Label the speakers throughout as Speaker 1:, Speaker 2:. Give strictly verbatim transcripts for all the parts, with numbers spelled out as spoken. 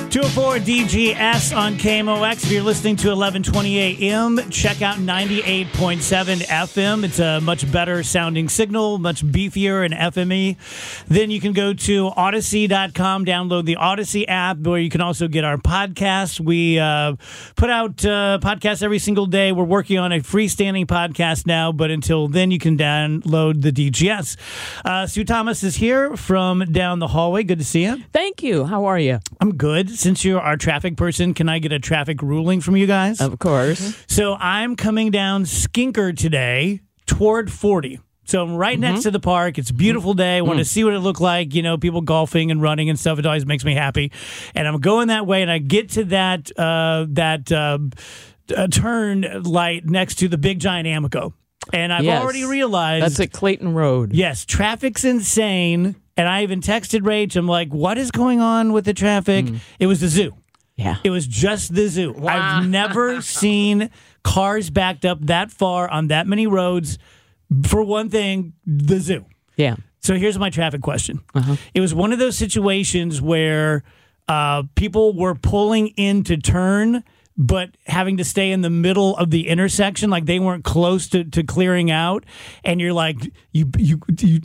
Speaker 1: two oh four D G S on K M O X. If you're listening to eleven twenty A M, check out ninety-eight point seven F M. It's a much better sounding signal, much beefier and F M Y. Then you can go to Odyssey dot com, download the Odyssey app, where you can also get our podcast. We uh, put out uh, podcasts every single day. We're working on a freestanding podcast now, but until then, you can download the D G S. Uh, Sue Thomas is here from down the hallway. Good to see you.
Speaker 2: Thank you. How are you?
Speaker 1: I'm good. Since you're our traffic person, can I get a traffic ruling from you guys?
Speaker 2: Of course.
Speaker 1: So I'm coming down Skinker today toward forty. So I'm right mm-hmm. next to the park. It's a beautiful day. I want mm. to see what it looked like. You know, people golfing and running and stuff. It always makes me happy. And I'm going that way, and I get to that uh, that uh, uh, turn light next to the big giant Amoco. And I've
Speaker 2: yes.
Speaker 1: already realized...
Speaker 2: That's at Clayton Road.
Speaker 1: Yes, traffic's insane. And I even texted Rach. I'm like, what is going on with the traffic? Mm. It was the zoo.
Speaker 2: Yeah.
Speaker 1: It was just the zoo. Wow. I've never seen cars backed up that far on that many roads. For one thing, the zoo.
Speaker 2: Yeah.
Speaker 1: So here's my traffic question.
Speaker 2: Uh-huh.
Speaker 1: It was one of those situations where uh, people were pulling in to turn, but having to stay in the middle of the intersection, like they weren't close to, to clearing out. And you're like, you, you, you,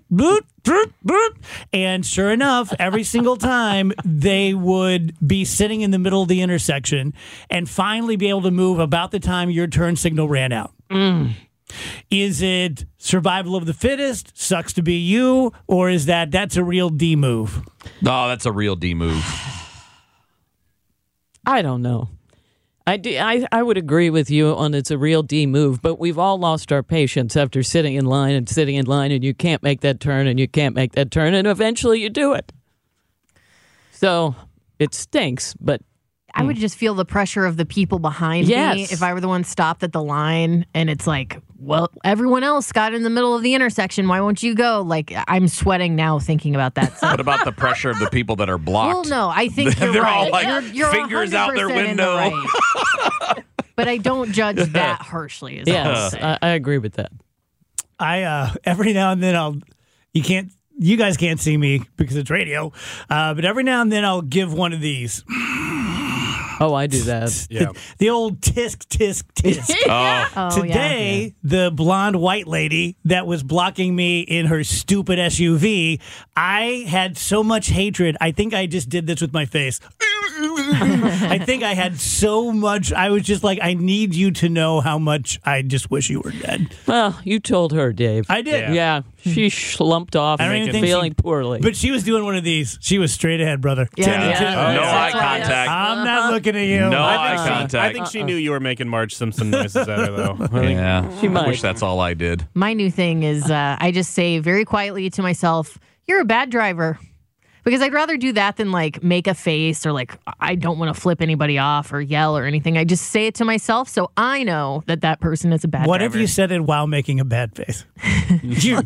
Speaker 1: and sure enough, every single time they would be sitting in the middle of the intersection and finally be able to move about the time your turn signal ran out.
Speaker 2: Mm.
Speaker 1: Is it survival of the fittest, sucks to be you, or is that that's a real D move?
Speaker 3: No, that's a real D move.
Speaker 2: I don't know. I, do, I, I would agree with you on it's a real D move, but we've all lost our patience after sitting in line and sitting in line, and you can't make that turn, and you can't make that turn, and eventually you do it. So it stinks, but...
Speaker 4: I would just feel the pressure of the people behind
Speaker 2: yes.
Speaker 4: me if I were the one stopped at the line, and it's like, well, everyone else got in the middle of the intersection. Why won't you go? Like, I'm sweating now thinking about that. So.
Speaker 3: What about the pressure of the people that are blocked?
Speaker 4: Well, no, I think you're
Speaker 3: They're
Speaker 4: right.
Speaker 3: all like
Speaker 4: you're, you're
Speaker 3: fingers out their window.
Speaker 4: The right. But I don't judge that harshly. Is
Speaker 2: yes, I, I agree with that.
Speaker 1: I uh, every now and then I'll. You can't. You guys can't see me because it's radio. Uh, but every now and then I'll give one of these.
Speaker 2: Oh, I do that.
Speaker 1: Yeah. The, the old tisk, tisk, tisk.
Speaker 3: Oh.
Speaker 4: Oh,
Speaker 1: Today,
Speaker 4: yeah.
Speaker 1: the blonde white lady that was blocking me in her stupid S U V, I had so much hatred. I think I just did this with my face. I think I had so much. I was just like, I need you to know how much I just wish you were dead.
Speaker 2: Well, you told her, Dave.
Speaker 1: I did.
Speaker 2: Yeah. yeah she slumped off
Speaker 1: I don't even think
Speaker 2: feeling
Speaker 1: she,
Speaker 2: poorly.
Speaker 1: But she was doing one of these. She was straight ahead, brother.
Speaker 4: Yeah.
Speaker 1: ten to
Speaker 4: Yeah.
Speaker 1: two.
Speaker 4: Oh,
Speaker 3: no
Speaker 4: yeah.
Speaker 3: eye contact.
Speaker 1: I'm not looking at you.
Speaker 3: No
Speaker 1: I
Speaker 3: eye
Speaker 1: think she-
Speaker 3: contact.
Speaker 5: I think she knew you were making Marge Simpson noises at her, though. I think-
Speaker 3: Yeah.
Speaker 2: She might.
Speaker 3: I wish that's all I did.
Speaker 4: My new thing is uh, I just say very quietly to myself, you're a bad driver. Because I'd rather do that than like make a face or like I don't want to flip anybody off or yell or anything. I just say it to myself so I know that that person is a bad
Speaker 1: What
Speaker 4: driver.
Speaker 1: if you said it while making a bad face? You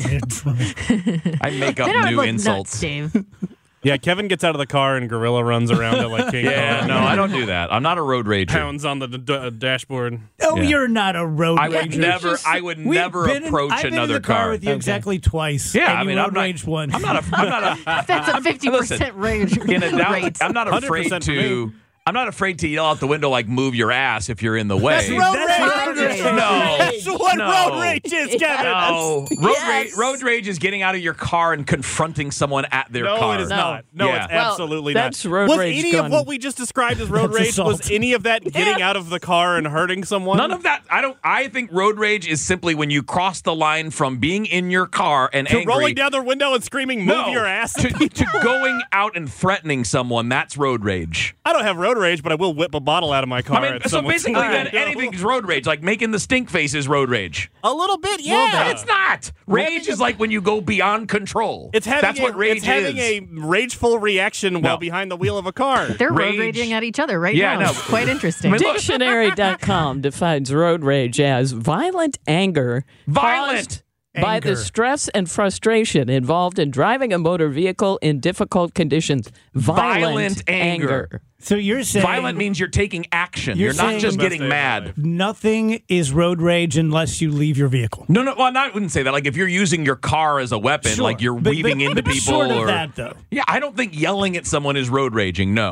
Speaker 3: I make up
Speaker 4: Then I would
Speaker 3: new
Speaker 4: look
Speaker 3: insults.
Speaker 4: nuts, Dave.
Speaker 5: Yeah, Kevin gets out of the car and gorilla runs around it like King
Speaker 3: Yeah,
Speaker 5: Kong.
Speaker 3: no, I don't do that. I'm not a road rager.
Speaker 5: Pounds on the d- d- dashboard.
Speaker 1: Oh,
Speaker 3: Yeah.
Speaker 1: you're not a road
Speaker 3: I would
Speaker 1: rager.
Speaker 3: never. I would
Speaker 1: We've
Speaker 3: never
Speaker 1: been in-
Speaker 3: approach
Speaker 1: I've been
Speaker 3: another
Speaker 1: in the car,
Speaker 3: car.
Speaker 1: with you exactly twice.
Speaker 3: Yeah,
Speaker 1: and
Speaker 3: I
Speaker 1: you
Speaker 3: mean,
Speaker 1: road
Speaker 3: I'm not.
Speaker 1: raged one.
Speaker 3: I'm not a. I'm not a.
Speaker 4: That's a fifty percent rage
Speaker 3: in a doubt,
Speaker 4: rate.
Speaker 3: I'm not afraid
Speaker 5: one hundred percent for
Speaker 3: to.
Speaker 5: me.
Speaker 3: I'm not afraid to yell out the window like "move your ass" if you're in the way.
Speaker 1: That's road
Speaker 4: That's
Speaker 1: rage.
Speaker 4: road rage.
Speaker 3: No,
Speaker 5: That's what
Speaker 3: no.
Speaker 5: road rage is, Kevin.
Speaker 3: No, road,
Speaker 4: Yes.
Speaker 3: rage, road rage is getting out of your car and confronting someone at their
Speaker 5: No,
Speaker 3: car.
Speaker 5: it is
Speaker 2: No.
Speaker 5: not. No,
Speaker 3: Yeah.
Speaker 5: it's
Speaker 3: Well,
Speaker 5: absolutely
Speaker 2: that's
Speaker 5: not.
Speaker 2: road
Speaker 5: was
Speaker 2: rage
Speaker 5: any
Speaker 2: gone-
Speaker 5: of what we just described as road
Speaker 1: That's
Speaker 5: rage?
Speaker 1: assault.
Speaker 5: Was any of that getting out of the car and hurting someone?
Speaker 3: None of that. I don't. I think road rage is simply when you cross the line from being in your car and
Speaker 5: To
Speaker 3: angry
Speaker 5: rolling down their window and screaming, "Move
Speaker 3: no,
Speaker 5: your ass!"
Speaker 3: to, to going out and threatening someone. That's road rage.
Speaker 5: I don't have road rage, but I will whip a bottle out of my car.
Speaker 3: I mean,
Speaker 5: at
Speaker 3: so
Speaker 5: someone's
Speaker 3: basically, then
Speaker 5: window.
Speaker 3: anything's road rage. Like making the stink face is road rage.
Speaker 5: A little bit, yeah.
Speaker 3: No, it's not. Rage is like when you go beyond control.
Speaker 5: It's having
Speaker 3: That's
Speaker 5: a,
Speaker 3: what rage
Speaker 5: it's having
Speaker 3: is.
Speaker 5: a rageful reaction while
Speaker 3: No.
Speaker 5: behind the wheel of a car.
Speaker 4: They're road
Speaker 3: Rage.
Speaker 4: raging at each other right
Speaker 3: Yeah,
Speaker 4: now.
Speaker 3: no.
Speaker 4: It's quite interesting.
Speaker 3: I mean, look-
Speaker 2: Dictionary dot com defines road rage as violent anger
Speaker 3: Violent
Speaker 2: caused by
Speaker 1: anger.
Speaker 2: the stress and frustration involved in driving a motor vehicle in difficult conditions. Violent,
Speaker 3: Violent anger.
Speaker 2: anger.
Speaker 1: So you're saying
Speaker 3: Violent means you're taking action.
Speaker 1: You're
Speaker 3: You're, not
Speaker 1: saying-
Speaker 3: just
Speaker 5: Best
Speaker 3: getting
Speaker 5: day of my
Speaker 3: mad.
Speaker 5: life.
Speaker 1: nothing is road rage unless you leave your vehicle.
Speaker 3: No, no, well, I wouldn't say that. Like if you're using your car as a weapon,
Speaker 1: Sure.
Speaker 3: like you're
Speaker 1: But-
Speaker 3: weaving
Speaker 1: but-
Speaker 3: into
Speaker 1: but
Speaker 3: people,
Speaker 1: short of
Speaker 3: or
Speaker 1: that, though.
Speaker 3: yeah, I don't think yelling at someone is road raging. No,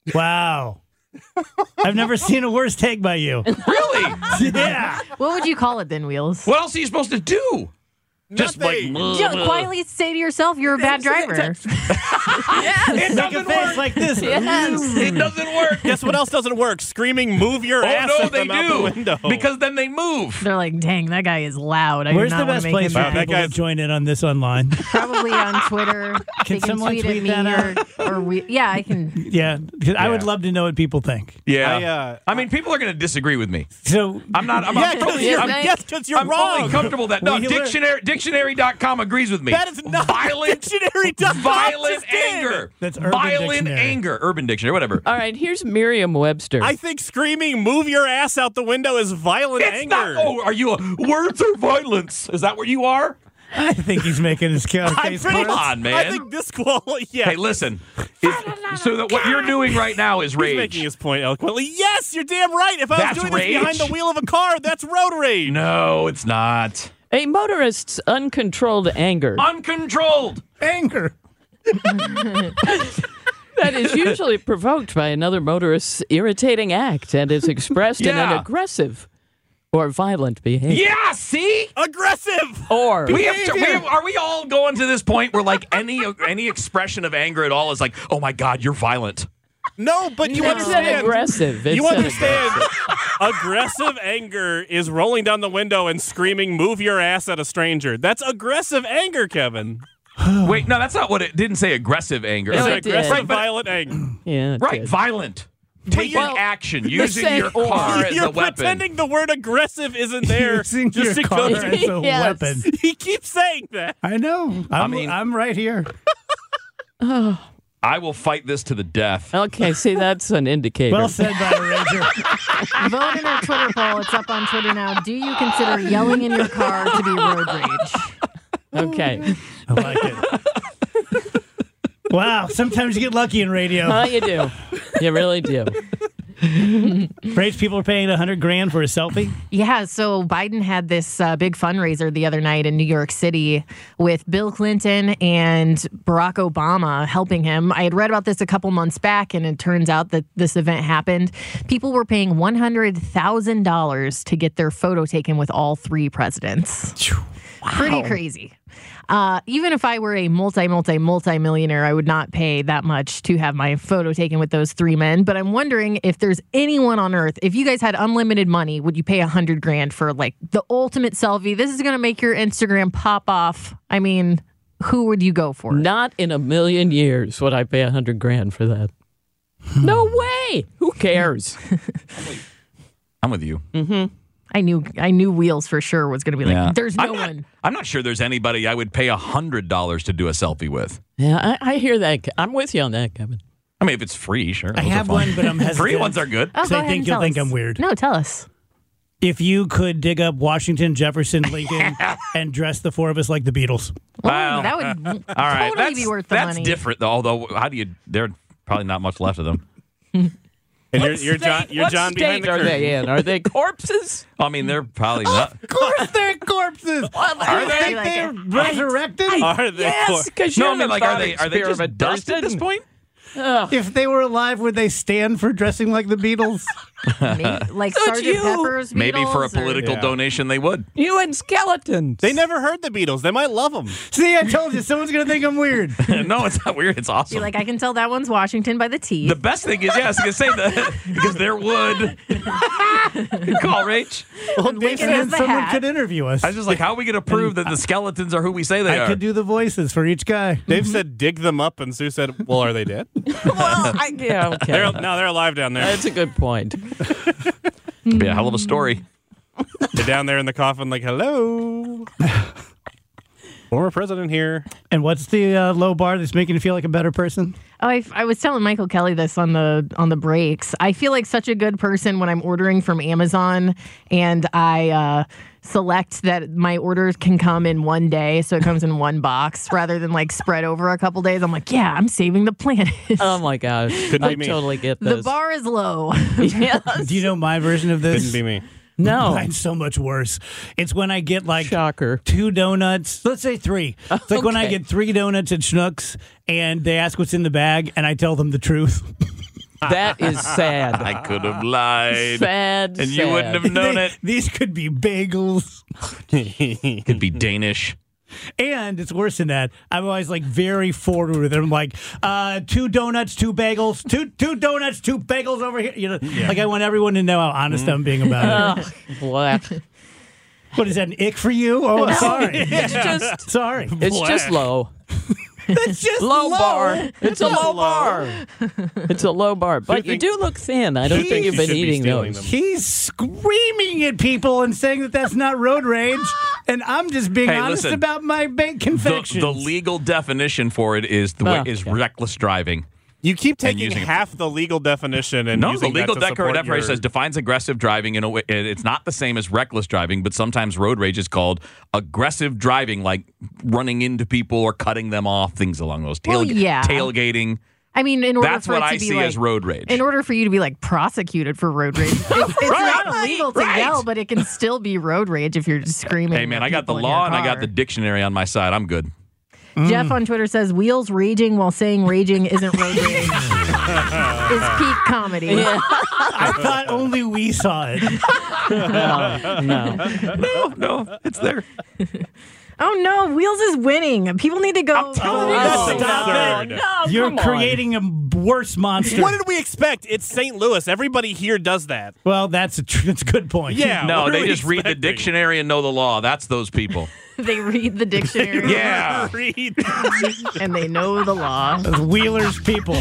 Speaker 1: Wow. I've never seen a worse take by you.
Speaker 3: Really?
Speaker 1: Yeah.
Speaker 4: What would you call it then, Wheels?
Speaker 3: What else are you supposed to do? Just like
Speaker 4: Yeah, quietly say to yourself, you're a bad driver.
Speaker 3: it
Speaker 1: Make a
Speaker 3: doesn't
Speaker 1: face
Speaker 3: work.
Speaker 1: like this.
Speaker 3: It doesn't work.
Speaker 5: Guess what else doesn't work? Screaming, move your
Speaker 3: Oh
Speaker 5: ass
Speaker 3: no,
Speaker 5: at
Speaker 3: they
Speaker 5: them out the
Speaker 3: do.
Speaker 5: window.
Speaker 3: Because then they move.
Speaker 4: They're like, dang, that guy is loud. I
Speaker 1: Where's
Speaker 4: do
Speaker 1: the
Speaker 4: not want
Speaker 1: best
Speaker 4: to make
Speaker 1: place
Speaker 4: him
Speaker 1: for
Speaker 5: Wow, that
Speaker 4: mad.
Speaker 1: people to
Speaker 5: guy's-
Speaker 1: join in on this online?
Speaker 4: Probably on Twitter.
Speaker 1: Can
Speaker 4: they can
Speaker 1: someone
Speaker 4: tweet,
Speaker 1: tweet
Speaker 4: at
Speaker 1: that
Speaker 4: me or, or we, yeah, I can.
Speaker 1: Yeah, 'cause I would
Speaker 5: Yeah.
Speaker 1: love to know what people think.
Speaker 3: Yeah.
Speaker 5: I, uh,
Speaker 3: I mean, people are going to disagree with me.
Speaker 1: So
Speaker 3: I'm not. I'm,
Speaker 5: yeah,
Speaker 3: I'm,
Speaker 5: because
Speaker 3: totally,
Speaker 5: you're,
Speaker 3: I'm,
Speaker 5: yes, 'cause you're
Speaker 3: I'm
Speaker 5: wrong.
Speaker 3: fully comfortable that no
Speaker 1: We learn-
Speaker 3: dictionary dictionary dot com agrees with me.
Speaker 5: That is not
Speaker 3: violent
Speaker 5: dictionary dot com
Speaker 3: violent
Speaker 5: just did.
Speaker 3: anger.
Speaker 1: That's Urban
Speaker 3: violent
Speaker 1: Dictionary.
Speaker 3: anger. Urban Dictionary, whatever.
Speaker 2: All right, here's Merriam-Webster.
Speaker 5: I think screaming, move your ass out the window is violent
Speaker 3: It's
Speaker 5: anger.
Speaker 3: not. Oh, are you a words or violence? Is that where you are?
Speaker 1: I think he's making his ca-
Speaker 5: I'm
Speaker 1: case
Speaker 5: pretty
Speaker 1: for us.
Speaker 3: Come on, man.
Speaker 5: I think this quality, yeah.
Speaker 3: Hey, listen. If, so that what you're doing right now is
Speaker 5: He's
Speaker 3: rage.
Speaker 5: making his point eloquently. Yes, you're damn right. If I
Speaker 3: That's
Speaker 5: was doing
Speaker 3: rage?
Speaker 5: this behind the wheel of a car, that's road rage.
Speaker 3: No, it's not.
Speaker 2: A motorist's uncontrolled anger
Speaker 3: Uncontrolled.
Speaker 1: Anger.
Speaker 2: that is usually provoked by another motorist's irritating act and is expressed in an
Speaker 3: Yeah.
Speaker 2: aggressive or violent behavior.
Speaker 3: Yeah. See.
Speaker 5: Aggressive.
Speaker 2: Or
Speaker 3: We have to, we have, are we all going to this point where like any any expression of anger at all is like, oh my God, you're violent.
Speaker 5: No, but you
Speaker 2: it's
Speaker 5: understand.
Speaker 2: an aggressive. It's
Speaker 5: You
Speaker 2: an
Speaker 5: understand. Aggressive anger is rolling down the window and screaming, move your ass at a stranger. That's aggressive anger, Kevin.
Speaker 3: Wait, no, that's not what it didn't say. Aggressive anger.
Speaker 2: No,
Speaker 5: It's
Speaker 3: It
Speaker 2: it
Speaker 3: said-
Speaker 2: did.
Speaker 5: aggressive,
Speaker 3: Right, but-
Speaker 5: violent anger.
Speaker 2: Yeah, it
Speaker 3: right,
Speaker 2: did.
Speaker 3: violent. Taking
Speaker 2: Well,
Speaker 3: action, using
Speaker 2: same
Speaker 3: your
Speaker 2: or.
Speaker 3: car as
Speaker 5: You're
Speaker 3: a weapon.
Speaker 5: pretending the word aggressive isn't there.
Speaker 1: Using
Speaker 5: just
Speaker 1: your car
Speaker 5: because
Speaker 1: as a
Speaker 2: Yes.
Speaker 1: weapon.
Speaker 5: he keeps saying that.
Speaker 1: I know. I'm,
Speaker 3: mean-
Speaker 1: I'm right here.
Speaker 3: I will fight this to the death.
Speaker 2: Okay, see, that's an indicator.
Speaker 1: Well said by a Ranger.
Speaker 4: Vote in our Twitter poll. It's up on Twitter now. Do you consider yelling in your car to be road rage?
Speaker 2: Okay.
Speaker 1: I like it. Wow. Sometimes you get lucky in radio.
Speaker 2: Huh, you do. You really do.
Speaker 1: Rage people are paying a hundred grand for a selfie.
Speaker 4: Yeah, so Biden had this uh, big fundraiser the other night in New York City with Bill Clinton and Barack Obama helping him. I had read about this a couple months back, and it turns out that this event happened. People were paying one hundred thousand dollars to get their photo taken with all three presidents. Pretty crazy. Uh, even if I were a multi, multi, multi millionaire, I would not pay that much to have my photo taken with those three men. But I'm wondering if there's anyone on earth, if you guys had unlimited money, would you pay a hundred grand for like the ultimate selfie? This is going to make your Instagram pop off. I mean, who would you go for?
Speaker 2: Not in a million years would I pay a hundred grand for that. No way. Who cares?
Speaker 3: I'm with you.
Speaker 4: I knew, I knew Wheels for sure was going to be like,
Speaker 3: Yeah.
Speaker 4: there's no
Speaker 3: I'm not,
Speaker 4: one.
Speaker 3: I'm not sure there's anybody I would pay a hundred dollars to do a selfie with.
Speaker 2: Yeah, I, I hear that. I'm with you on that, Kevin.
Speaker 3: I mean, if it's free, sure.
Speaker 1: I
Speaker 3: those are
Speaker 1: have
Speaker 3: fine.
Speaker 1: one, but I'm hesitant.
Speaker 3: Free ones are good.
Speaker 4: Oh,
Speaker 1: So
Speaker 4: go
Speaker 1: I
Speaker 4: ahead
Speaker 1: think
Speaker 4: and
Speaker 1: you'll
Speaker 4: tell
Speaker 1: think
Speaker 4: us.
Speaker 1: I'm weird.
Speaker 4: No, tell us.
Speaker 1: If you could dig up Washington, Jefferson, Lincoln, and dress the four of us like the Beatles.
Speaker 3: Wow.
Speaker 4: Ooh, that would
Speaker 3: All right,
Speaker 4: totally
Speaker 3: that's,
Speaker 4: be worth the
Speaker 3: that's
Speaker 4: money.
Speaker 3: different though. Although, how do you? There's probably not much left of them.
Speaker 5: And you're, you're John, you're
Speaker 2: what
Speaker 5: John behind
Speaker 2: state
Speaker 5: the
Speaker 2: are
Speaker 5: curtain.
Speaker 2: they in? Are they corpses?
Speaker 3: I mean, they're probably not.
Speaker 1: Of course they're corpses.
Speaker 3: Are they?
Speaker 1: Think
Speaker 4: Like
Speaker 1: they're
Speaker 4: it.
Speaker 1: resurrected?
Speaker 5: Are they?
Speaker 2: Yes, because
Speaker 3: No,
Speaker 2: you're
Speaker 3: I mean, like, are they? Are they just
Speaker 2: experiment
Speaker 3: dust at this
Speaker 2: person.
Speaker 3: point?
Speaker 1: If they were alive, would they stand for dressing like the Beatles?
Speaker 4: Maybe, like
Speaker 2: So it's
Speaker 4: Sergeant
Speaker 2: you.
Speaker 4: Pepper's
Speaker 3: Maybe for a
Speaker 4: Beatles, or-
Speaker 3: political
Speaker 5: Yeah.
Speaker 3: donation, they would.
Speaker 2: You and skeletons.
Speaker 5: They never heard the Beatles. They might love them.
Speaker 1: See, I told you, someone's going to think I'm weird.
Speaker 3: No, it's not weird. It's
Speaker 4: Be
Speaker 3: awesome.
Speaker 4: like, I can tell that one's Washington by the teeth.
Speaker 3: The best thing is, yeah, I was gonna say that because there would. Good call, Rach.
Speaker 4: Lincoln
Speaker 1: And
Speaker 4: has
Speaker 1: then
Speaker 4: the
Speaker 1: someone
Speaker 4: hat.
Speaker 1: could interview us.
Speaker 3: I was just like, how are we gonna prove that the skeletons are who we say they
Speaker 1: I
Speaker 3: are?
Speaker 1: could do the voices for each guy.
Speaker 5: Dave said, dig them up, and Sue said, well, are they dead?
Speaker 2: well, I, yeah, okay.
Speaker 5: They're, no, they're alive down there.
Speaker 2: That's a good point.
Speaker 3: Be a hell of a story.
Speaker 5: They're down there in the coffin like, hello. Former president here.
Speaker 1: And what's the uh, low bar that's making you feel like a better person?
Speaker 4: Oh, I, I was telling Michael Kelly this on the on the breaks. I feel like such a good person when I'm ordering from Amazon and I uh, select that my orders can come in one day, so it comes in one box rather than like spread over a couple days. I'm like, yeah, I'm saving the planet.
Speaker 2: Oh my gosh.
Speaker 5: Couldn't
Speaker 2: I
Speaker 5: be me.
Speaker 2: totally get
Speaker 4: the
Speaker 2: this.
Speaker 4: bar is low.
Speaker 2: Yes.
Speaker 1: Do you know my version of this?
Speaker 5: Couldn't be me.
Speaker 2: No.
Speaker 1: Mine's so much worse. It's when I get like
Speaker 2: Shocker.
Speaker 1: two donuts. Let's say three. It's like when I
Speaker 2: Okay.
Speaker 1: get three donuts at Schnucks and they ask what's in the bag and I tell them the truth.
Speaker 2: That is sad.
Speaker 3: I could have lied.
Speaker 2: Sad,
Speaker 3: And you wouldn't have known
Speaker 1: They-
Speaker 3: it.
Speaker 1: These could be bagels.
Speaker 3: Could be Danish.
Speaker 1: And it's worse than that. I'm always like very forward with it. I'm like, uh, two donuts, two bagels, two two donuts, two bagels over here. You know, like I want everyone to know how honest I'm being about it.
Speaker 2: Oh, what?
Speaker 1: What is that, an ick for you? Oh, I'm sorry.
Speaker 2: It's just,
Speaker 1: Sorry.
Speaker 2: it's just low.
Speaker 1: It's just
Speaker 2: Low,
Speaker 1: low.
Speaker 2: bar. It's a low bar. It's a low bar. But you
Speaker 5: think-
Speaker 2: do look thin. I don't
Speaker 1: He
Speaker 2: think you've been
Speaker 5: should be
Speaker 2: eating
Speaker 5: stealing
Speaker 2: those.
Speaker 5: them.
Speaker 1: He's screaming at people and saying that that's not road rage, and I'm just being
Speaker 3: Hey,
Speaker 1: honest
Speaker 3: listen.
Speaker 1: about my baked
Speaker 3: The,
Speaker 1: confections.
Speaker 3: the legal definition for it is the way,
Speaker 2: Oh,
Speaker 3: is
Speaker 2: okay.
Speaker 3: reckless driving.
Speaker 5: You keep taking
Speaker 3: using it-
Speaker 5: half the legal definition and
Speaker 3: No, the
Speaker 5: using
Speaker 3: legal
Speaker 5: that to support
Speaker 3: definition
Speaker 5: your-
Speaker 3: says defines aggressive driving in a way. It's not the same as reckless driving, but sometimes road rage is called aggressive driving, like running into people or cutting them off, things along those
Speaker 4: Well,
Speaker 3: tailga-
Speaker 4: yeah.
Speaker 3: tailgating.
Speaker 4: I mean, in order
Speaker 3: That's
Speaker 4: for
Speaker 3: what
Speaker 4: it to
Speaker 3: I
Speaker 4: be
Speaker 3: see
Speaker 4: like,
Speaker 3: as road rage.
Speaker 4: in order for you to be like prosecuted for road rage, it's, it's not illegal to
Speaker 3: right.
Speaker 4: yell, but it can still be road rage if you're just screaming.
Speaker 3: Hey man,
Speaker 4: at
Speaker 3: I got the
Speaker 4: people in
Speaker 3: law
Speaker 4: your
Speaker 3: and I got
Speaker 4: car.
Speaker 3: the dictionary on my side. I'm good.
Speaker 4: Jeff on Twitter says wheels raging while saying raging isn't road rage. Is peak comedy.
Speaker 2: Yeah.
Speaker 1: I thought only we saw it.
Speaker 2: No, no.
Speaker 3: No, no, it's there.
Speaker 4: Oh no, Wheels is winning. People need to go.
Speaker 1: telling you,
Speaker 2: Oh,
Speaker 1: that's stop
Speaker 2: no,
Speaker 1: it.
Speaker 2: no,
Speaker 1: You're
Speaker 2: come on.
Speaker 1: creating a worse monster.
Speaker 5: What did we expect? It's Saint Louis. Everybody here does that.
Speaker 1: Well, that's a tr- that's a good point.
Speaker 5: Yeah.
Speaker 3: No,
Speaker 5: what are
Speaker 3: they
Speaker 5: we
Speaker 3: just read the
Speaker 5: expecting?
Speaker 3: dictionary and know the law. That's those people.
Speaker 4: They read the dictionary
Speaker 3: Yeah.
Speaker 5: Read.
Speaker 4: and they know the law.
Speaker 1: Those Wheelers people.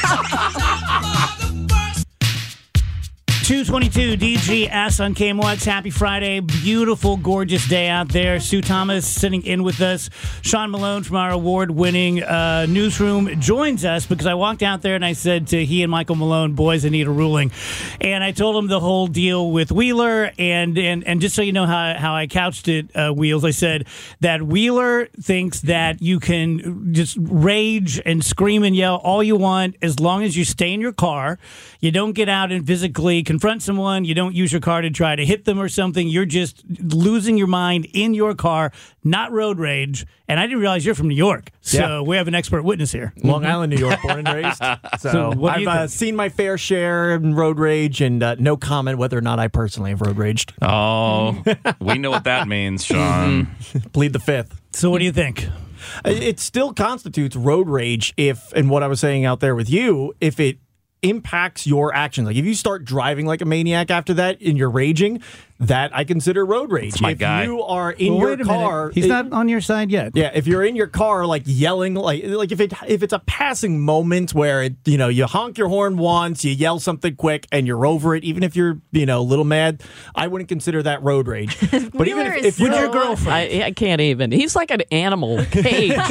Speaker 1: two twenty-two D G S on K M O X. Happy Friday. Beautiful, gorgeous day out there. Sue Thomas sitting in with us. Sean Malone from our award-winning uh, newsroom joins us because I walked out there and I said to he and Michael Malone, boys, I need a ruling. And I told him the whole deal with Wheeler. And and, and just so you know how, how I couched it, uh, Wheels, I said that Wheeler thinks that you can just rage and scream and yell all you want as long as you stay in your car. You don't get out and physically confront someone. You don't use your car to try to hit them or something. You're just losing your mind in your car, not road rage. And I didn't realize you're from New York. So
Speaker 6: Yeah.
Speaker 1: we have an expert witness here.
Speaker 6: Long Island, New York, born and raised. So,
Speaker 1: So what do
Speaker 6: I've
Speaker 1: you
Speaker 6: uh,
Speaker 1: think?
Speaker 6: seen my fair share in road rage, and uh, no comment whether or not I personally have road raged.
Speaker 3: Oh, we know what that means, Sean.
Speaker 6: Plead the fifth.
Speaker 1: So what do you think?
Speaker 6: It it still constitutes road rage if, and what I was saying out there with you, if it impacts your actions. Like if you start driving like a maniac after that and you're raging, that I consider road rage.
Speaker 3: my
Speaker 6: if
Speaker 3: guy.
Speaker 6: you are in
Speaker 1: Well,
Speaker 6: your
Speaker 1: wait a
Speaker 6: car,
Speaker 1: minute. He's
Speaker 6: it-
Speaker 1: not on your side yet.
Speaker 6: Yeah, if you're in your car, like yelling, like like if it if it's a passing moment where it, you know, you honk your horn once, you yell something quick, and you're over it, even if you're, you know, a little mad, I wouldn't consider that road rage. But even
Speaker 4: Wheeler
Speaker 6: if,
Speaker 4: is
Speaker 6: if you're
Speaker 4: so-
Speaker 6: your girlfriend,
Speaker 2: I, I can't even. He's like an animal caged.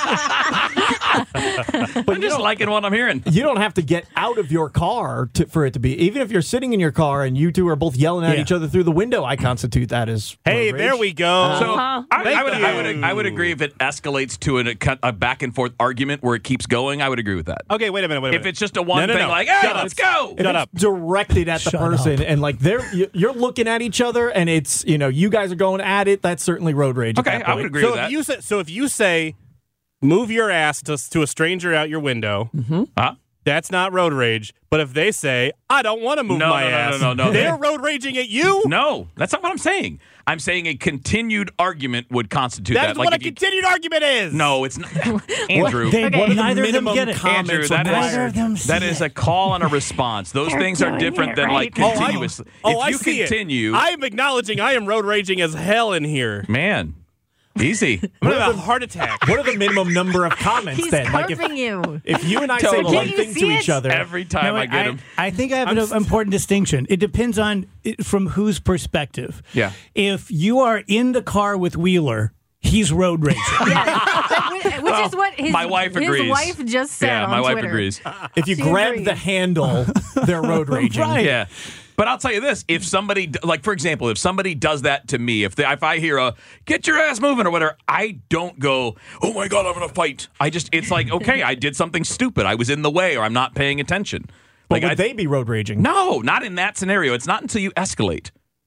Speaker 3: I'm just liking what I'm hearing.
Speaker 6: you don't have to get out of your car to, for it to be. Even if you're sitting in your car and you two are both yelling at
Speaker 1: Yeah.
Speaker 6: each other through the window, I constitute that as
Speaker 5: Hey,
Speaker 6: road
Speaker 5: there
Speaker 6: rage.
Speaker 5: we go.
Speaker 3: So
Speaker 2: Uh-huh.
Speaker 3: I, I,
Speaker 5: Thank
Speaker 3: would, I, would,
Speaker 5: you.
Speaker 3: I would agree if it escalates to an, a, a back and forth argument where it keeps going. I would agree with that.
Speaker 5: okay, wait a minute. Wait a
Speaker 3: If
Speaker 5: minute.
Speaker 3: it's just a one
Speaker 5: No, no,
Speaker 3: thing,
Speaker 5: no.
Speaker 3: like, hey,
Speaker 5: Shut up.
Speaker 3: let's go.
Speaker 6: If
Speaker 5: Shut
Speaker 6: it's
Speaker 5: up.
Speaker 6: directed at the
Speaker 1: Shut
Speaker 6: person
Speaker 1: up.
Speaker 6: and like they're you- you're looking at each other and it's, you know, you guys are going at it, that's certainly road rage. at
Speaker 3: Okay,
Speaker 6: that
Speaker 3: I would
Speaker 6: point.
Speaker 3: agree
Speaker 5: so
Speaker 3: with
Speaker 5: if
Speaker 3: that.
Speaker 5: you say, so if you say, move your ass to to a stranger out your window,
Speaker 3: Huh?
Speaker 5: that's not road rage. But if they say, I don't want to move
Speaker 3: No,
Speaker 5: my
Speaker 3: no, no,
Speaker 5: ass,
Speaker 3: no, no, no.
Speaker 5: they're road raging at you.
Speaker 3: No, that's not what I'm saying. I'm saying a continued argument would constitute
Speaker 5: That
Speaker 3: that.
Speaker 5: is
Speaker 3: Like
Speaker 5: what a
Speaker 3: if you-
Speaker 5: continued argument is.
Speaker 3: No, it's not. Andrew.
Speaker 1: They,
Speaker 4: Okay.
Speaker 1: well,
Speaker 4: What are the
Speaker 1: neither of them
Speaker 6: minimum
Speaker 1: get it.
Speaker 6: comments
Speaker 3: Andrew, that
Speaker 1: Neither
Speaker 3: is,
Speaker 1: of them see
Speaker 3: that is
Speaker 1: it.
Speaker 3: a call and a response. Those
Speaker 4: They're
Speaker 3: things are
Speaker 4: doing
Speaker 3: different
Speaker 4: it
Speaker 3: than
Speaker 4: right.
Speaker 3: like
Speaker 5: Oh, I-
Speaker 3: continuous.
Speaker 5: Oh,
Speaker 3: if
Speaker 5: I
Speaker 3: you
Speaker 5: see
Speaker 3: continue,
Speaker 5: it. I am acknowledging I am road raging as hell in here.
Speaker 3: man, easy.
Speaker 5: I'm gonna have a heart attack.
Speaker 6: What are the minimum number of comments
Speaker 4: He's
Speaker 6: then? Like if,
Speaker 4: carving you.
Speaker 6: if you and I
Speaker 3: Totally.
Speaker 6: say one
Speaker 4: Can't you
Speaker 6: thing
Speaker 4: see
Speaker 6: to
Speaker 4: it?
Speaker 6: each other,
Speaker 3: Every time
Speaker 1: No,
Speaker 3: I get him.
Speaker 1: I think I have an important distinction. It depends on it, from whose perspective.
Speaker 3: Yeah.
Speaker 1: If you are in the car with Wheeler, he's road raging.
Speaker 4: Which which is what his,
Speaker 3: my wife
Speaker 4: his
Speaker 3: agrees.
Speaker 4: wife just said
Speaker 3: Yeah,
Speaker 4: on
Speaker 3: my wife
Speaker 4: Twitter.
Speaker 3: agrees.
Speaker 6: if you
Speaker 4: She
Speaker 6: grab
Speaker 4: agrees.
Speaker 6: the handle, they're road raging.
Speaker 1: Right.
Speaker 3: Yeah. But I'll tell you this: if somebody, like for example, if somebody does that to me, if they, if I hear a "get your ass moving" or whatever, I don't go, "Oh my god, I'm gonna fight." I just, it's like, okay, I did something stupid. I was in the way, or I'm not paying attention.
Speaker 6: But
Speaker 3: Like,
Speaker 6: would
Speaker 3: I,
Speaker 6: they be road raging?
Speaker 3: no, not in that scenario. It's not until you escalate.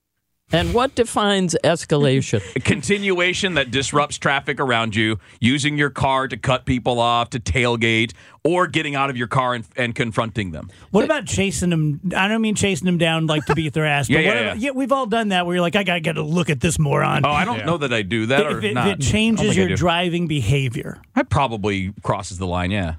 Speaker 2: And what defines escalation?
Speaker 3: A continuation that disrupts traffic around you, using your car to cut people off, to tailgate, or getting out of your car and, and confronting them.
Speaker 1: What about chasing them? I don't mean chasing them down like to beat their ass.
Speaker 3: Yeah,
Speaker 1: but
Speaker 3: yeah,
Speaker 1: what
Speaker 3: yeah.
Speaker 1: about- yeah, we've all done that where you're like, I gotta get a look at this moron.
Speaker 3: Oh, I don't know that I do that or
Speaker 1: if, it,
Speaker 3: not.
Speaker 1: if it changes
Speaker 3: I don't think I
Speaker 1: your
Speaker 3: do.
Speaker 1: driving behavior.
Speaker 3: That probably crosses the line, yeah.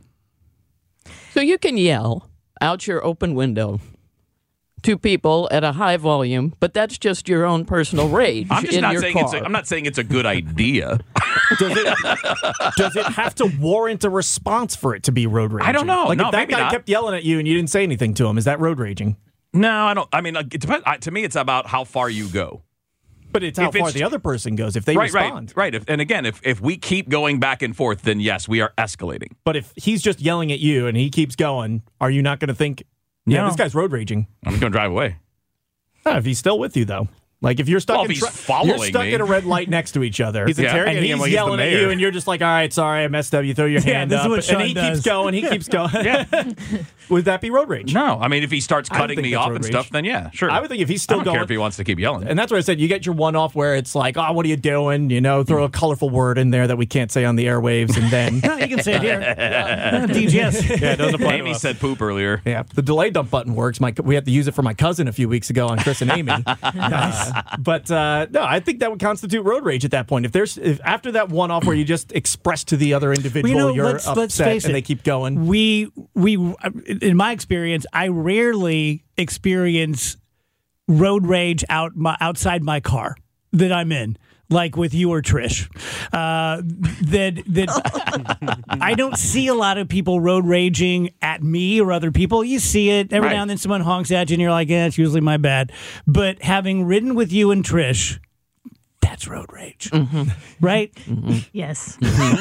Speaker 2: So you can yell out your open window to people at a high volume, but that's just your own personal rage
Speaker 3: I'm just
Speaker 2: in
Speaker 3: not
Speaker 2: your
Speaker 3: saying
Speaker 2: car.
Speaker 3: it's a, I'm not saying it's a good idea.
Speaker 6: Does it does it have to warrant a response for it to be road raging?
Speaker 3: I don't know.
Speaker 6: Like
Speaker 3: No,
Speaker 6: if that
Speaker 3: maybe
Speaker 6: guy
Speaker 3: not.
Speaker 6: kept yelling at you and you didn't say anything to him, is that road raging?
Speaker 3: No, I don't. I mean, like, it depends. I, to me, it's about how far you go.
Speaker 6: But it's how
Speaker 3: If
Speaker 6: far
Speaker 3: it's-
Speaker 6: the other person goes if they
Speaker 3: right,
Speaker 6: respond.
Speaker 3: right, right. If, and again, if if we keep going back and forth, then yes, we are escalating.
Speaker 6: But if he's just yelling at you and he keeps going, are you not going to think, yeah,
Speaker 3: No.
Speaker 6: this guy's road raging?
Speaker 3: I'm going to drive away.
Speaker 6: No, if he's still with you, though. Like if you're stuck,
Speaker 3: Well,
Speaker 6: in
Speaker 3: if he's
Speaker 6: tra-
Speaker 3: following
Speaker 6: you're stuck
Speaker 3: me.
Speaker 6: at a red light next to each other.
Speaker 5: He's
Speaker 3: Yeah.
Speaker 5: interrogating
Speaker 6: and he's
Speaker 5: him like he's the
Speaker 6: yelling at
Speaker 5: mayor.
Speaker 6: you, and you're just like, "All right, sorry, I messed up." You throw your
Speaker 1: Yeah,
Speaker 6: hand
Speaker 1: this is
Speaker 6: up,
Speaker 1: what
Speaker 6: and
Speaker 1: Sean
Speaker 6: he
Speaker 1: does.
Speaker 6: keeps going. He keeps going. Would that be road rage?
Speaker 3: No, I mean, if he starts
Speaker 6: I don't
Speaker 3: cutting
Speaker 6: think
Speaker 3: me
Speaker 6: that's
Speaker 3: off
Speaker 6: road
Speaker 3: and
Speaker 6: rage.
Speaker 3: stuff, then yeah, sure.
Speaker 6: I would think if he's
Speaker 3: I
Speaker 6: still
Speaker 3: don't
Speaker 6: going,
Speaker 3: care if he wants to keep yelling.
Speaker 6: and that's what I said. You get your one off where it's like, "Oh, what are you doing?" You know, throw a colorful word in there that we can't say on the airwaves, and then
Speaker 1: No, you can say it here. D G S.
Speaker 6: yeah, it doesn't apply to
Speaker 3: Amy
Speaker 6: us.
Speaker 3: said poop earlier.
Speaker 6: Yeah, the delay dump button works. My we had to use it for my cousin a few weeks ago on Chris and Amy. Uh, but uh, no, I think that would constitute road rage at that point. If there's if after that one off where you just express to the other individual
Speaker 1: Well, you know,
Speaker 6: you're
Speaker 1: let's-
Speaker 6: upset
Speaker 1: let's face
Speaker 6: and
Speaker 1: it.
Speaker 6: they keep going.
Speaker 1: We we in my experience, I rarely experience road rage out my outside my car that I'm in. Like with you or Trish, uh, that that I don't see a lot of people road raging at me or other people. You see it every
Speaker 3: Right.
Speaker 1: now and then. Someone honks at you, and you're like, "Yeah, it's usually my bad." But having ridden with you and Trish, that's road rage, right?
Speaker 4: Yes.